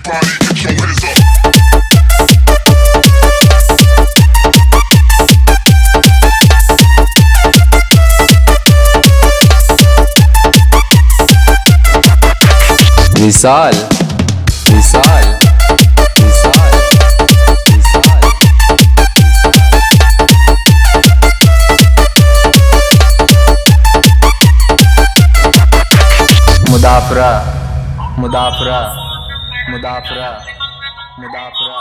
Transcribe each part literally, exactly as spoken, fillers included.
Everybody get your hands up. Vishal Vishal Vishal Vishal मुदाफरा मुदाफरा मुदाफरा मुदाफरा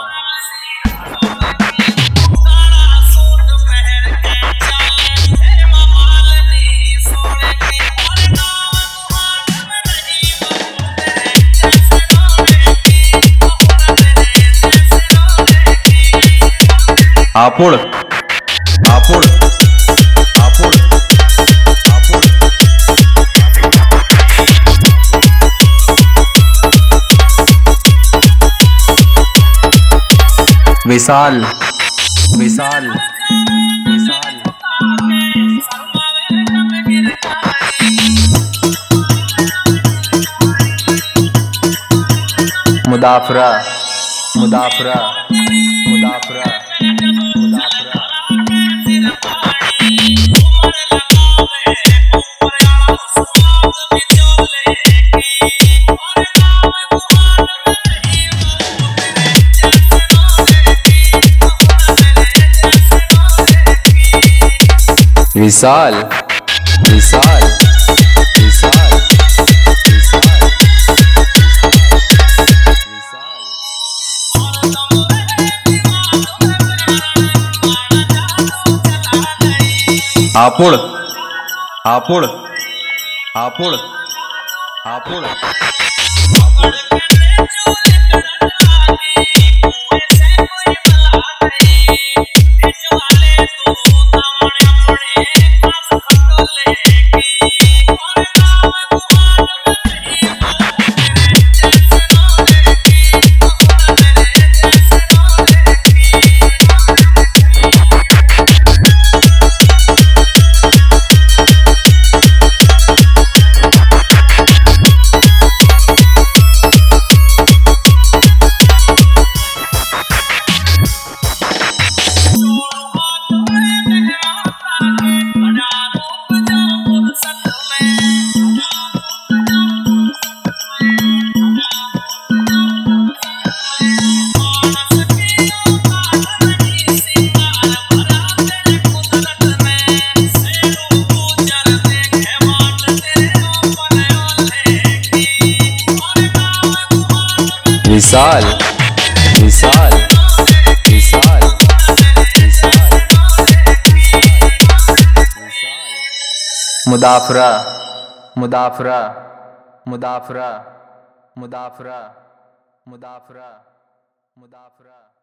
आपुड़ आपुड़ आपुड़ आपुड़ Vishal Vishal Vishal मुदाफरा मुदाफरा मुदाफरा मुदाफरा Vishal Vishal Vishal Vishal Vishal आपुड़ आपुड़ आपुड़ आपुड़ Vishal Vishal Vishal Vishal मुदाफरा मुदाफरा मुदाफरा मुदाफरा मुदाफरा मुदाफरा